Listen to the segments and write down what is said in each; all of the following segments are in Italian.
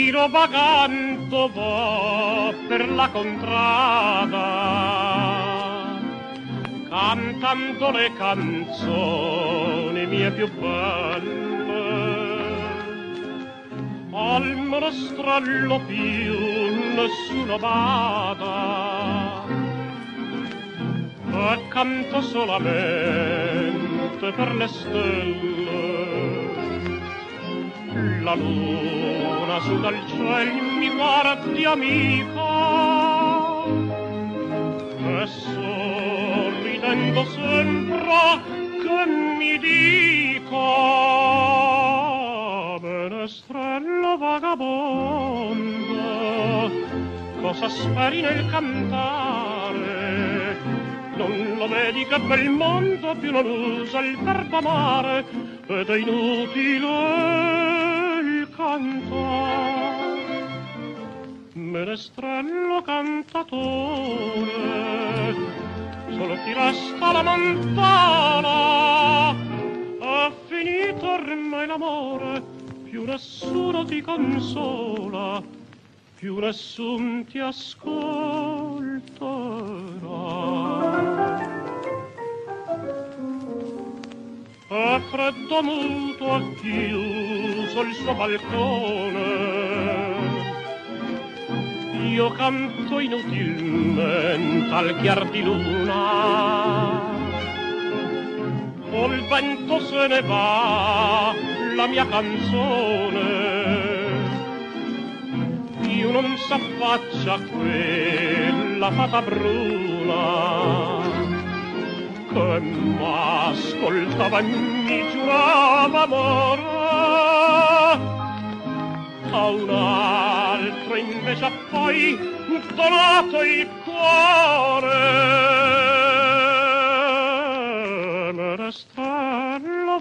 giro vagando va per la contrada, cantando le canzoni mie più belle, al menestrello più nessuno bada, e canto solamente per le stelle. La luna su dal cielo mi guardi amica, e sorridendo sembra che mi dica: menestrello vagabondo, cosa speri nel cantare? Non lo vedi che bel mondo più non usa il verbo amare, ed è inutile il cantare. Menestrello cantatore, solo ti resta la montana, è finito ormai l'amore, più nessuno ti consola, più nessun ti ascolterà. E freddo muto ha chiuso il suo balcone, io canto inutilmente al chiar di luna, col vento se ne va la mia canzone, io non s'affaccia a quella fata bruna che m'ascoltava e mi giurava amore, a un altro invece ha poi donato il cuore. Menestrello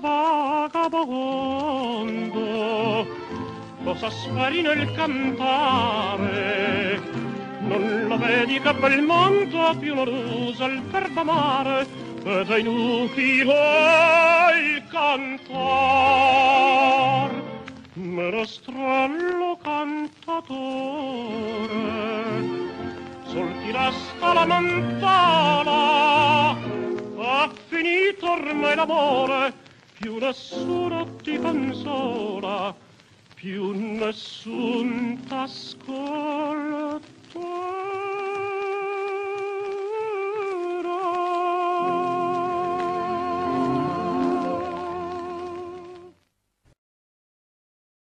vagabondo, cosa speri nel cantare? Non lo vedi che bel mondo più non usa il verbo amare, ed è inutile il cantar. Menestrello cantatore, sol ti resta la montana, è finito ormai l'amore, più nessuno ti consola, più nessun t'ascolta.